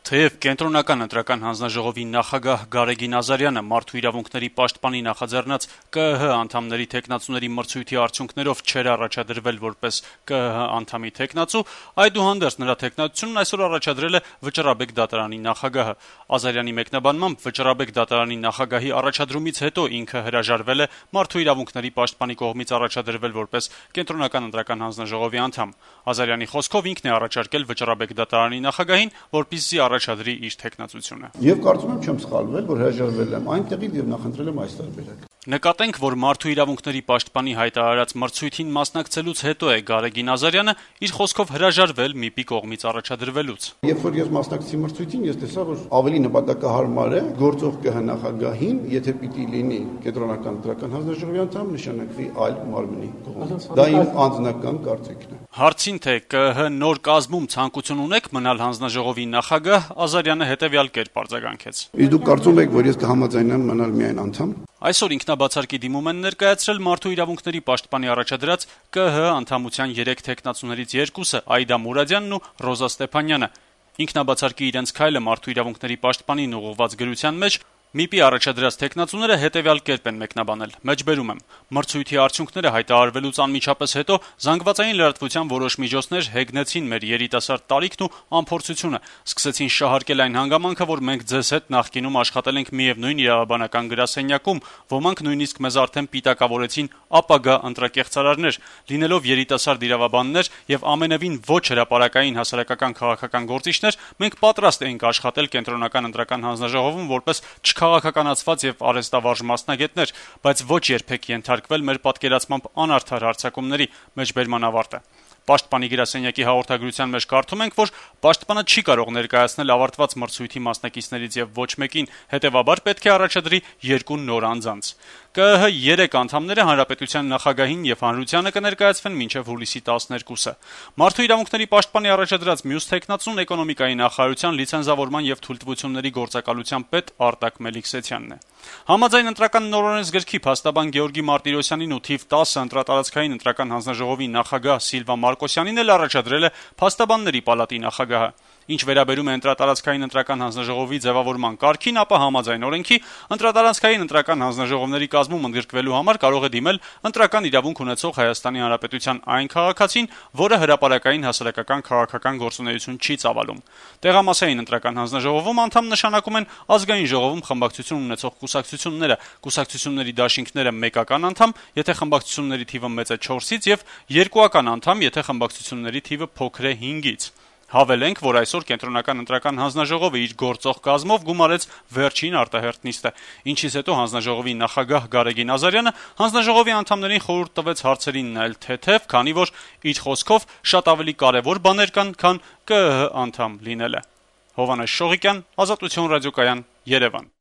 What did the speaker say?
Թեև Կենտրոնական ընտրական հանձնաժողովի նախագահ Գարեգին Ազարյանը մարդու իրավունքների պաշտպանի նախաձեռնած ԿԸՀ անդամների թեկնածուների մրցույթի արդյունքներով չէր առաջադրվել որպես ԿԸՀ անդամի թեկնածու, այդուհանդերձ նրա թեկնածությունն այսօր առաջադրել է Վճռաբեկ դատարանի նախագահը։ Ազարյանի մեկնաբանմամբ Վճռաբեկ դատարանի նախագահի առաջադրումից հետո ինքը հրաժարվել է մարդու իրավունքների պաշտպանի կողմից առաջադրվել որպես Կենտրոնական ընտրական հանձնաժողովի անդամ։ Ազարյանի խոսքով ինքն է առաջարկել Վճռաբեկ դատարանի նախագահին, որպեսզի առաջադրի իր թեկնածությունը։ Եվ կարծում եմ չեմ սխալվել, որ հրաժարվել եմ այնտեղից եւ նախընտրել եմ այս տարբերակը։ Նկատենք, որ մարդու իրավունքների պաշտպանի հայտարարած մրցույթին մասնակցելուց հետո է Գարեգին Ազարյանը իր խոսքով հրաժարվել ՄԻՊ-ի կողմից առաջադրվելուց։ Երբ որ ես մասնակցեցի մրցույթին, ես տեսա, որ ավելի նպատակահարմար է գործող ԿՀ նախագահին, եթե պիտի լինի Կենտրոնական ընտրական հանձնաժողովի անդամ, նշանակվի այլ մարմնի կողմից։ Դա իմ անձնական կարծիքն է։ Հարցին, թե ԿԸՀ նոր կազմում ցանկություն ունեք մնալ հանձնաժողովի նախագահ, Ազարյանը հետևյալ կերպ արձագանքեց. Դուք կարծում եք, որ ես կհամաձայնեմ մնալ միայն անդամ։ Այսօր ինքնաբացարկի դիմում են ներկայացրել մարդու իրավունքների պաշտպանի առաջադրած ԿԸՀ անդամության 3 թեկնածուներից երկուսը՝ Այդա Մուրադյանն ու Ռոզա Ստեփանյանը։ Ինքնաբացարկի իրենց քայլը մարդու իրավունքների պաշտպանին ուղղված գրության մեջ ՄԻՊ-ի առաջադրած թեկնածուները հետևյալ կերպ են մեկնաբանել. Մեջբերում եմ. մրցույթի արդյունքները հայտարարվելուց անմիջապես հետո զանգվածային լրատվության որոշ միջոցներ հեգնեցին մեր երիտասարդ տարիքն ու անփորձությունը, սկսեցին շահարկել այն հանգամանքը, որ մենք ձեզ հետ նախկինում աշխատել ենք միևնույն իրավաբանական գրասենյակում, ոմանք նույնիսկ մեզ արդեն պիտակավորեցին ապագա ընտրակեղծարարներ, լինելով երիտասարդ իրավաբաններ եւ ամենևին ոչ հրապարակային հասարակական քաղաքական գործիչներ, մենք պատրաստ էինք աշխատել Կենտրոնական ընտրական հանձնաժողովում որպես քաղաքականացված եւ արհեստավարժ մասնագետներ, բայց ոչ երբեք ենթարկվել մեր պատկերացմամբ անարդար հարձակումների, մեջբերման ավարտ է։ Պաշտպանի գրասենյակի հաղորդագրության մեջ կարդում ենք, որ պաշտպանը չի կարող ներկայացնել ավարտված մրցույթի մասնակիցներից եւ ոչ մեկին, հետեւաբար պետք է առաջադրի 2 նոր անձանց։ ԿԸՀ 3 անդամները հանրապետության նախագահին եւ հանրությանը կներկայացվեն մինչեւ հուլիսի 12-ը։ Մարդու իրավունքների պաշտպանի առաջադրած մյուս թեկնածուն էկոնոմիկայի նախարարության լիցենզավորման եւ թույլտվությունների գործակալության պետ Արտակ Մելիքսեթյանն է։ Համաձայն ընտրական նորօրենսգրքի փաստաբան Գեորգի Մարտիրոսյանին ու թիվ 10 ընտրատարածքային ընտրական հանձնաժողովի նախագահ Սիլվա Մարկոսյանին էլ առաջադրել է փաստաբանների պալատի նախագահը։ Ինչ վերաբերում է ընտրատարածքային ընտրական հանձնաժողովի ձևավորման կարգին, ապա համաձայն օրենքի ընտրատարածքային ընտրական հանձնաժողովների կազմում ընդգրկվելու համար կարող է դիմել ընտրական իրավունք ունեցող Հայաստանի Հանրապետության այն քաղաքացին, որը հրապարակային հասարակական քաղաքական գործունեություն չի ծավալում։ Տեղամասային ընտրական հանձնաժողովում անդամ նշանակում են ազգային ժողովում խմբակցություն ունեցող կուսակցությունները, կուսակցությունների դաշինքները մեկական անդամ, եթե խմբակցությունների թիվը մեծ է 4-ից եւ երկուական անդամ, եթե խմբակցությունների թիվը փոքր է 5-ից։ Հավելենք, որ այսօր Կենտրոնական ընտրական հանձնաժողովը իր գործող կազմով գումարեց վերջին արտահերթ նիստը, ինչից հետո հանձնաժողովի նախագահ Գարեգին Ազարյանը հանձնաժողովի անդամներին խորհուրդ տվեց հարցերին նայել թեթև, քանի որ իր խոսքով շատ ավելի կարևոր բաներ կան, քան ԿԸՀ անդամ լինելը։ Հովհաննես Շողիկյան, Ազատություն ռադիոկայան, Երևան։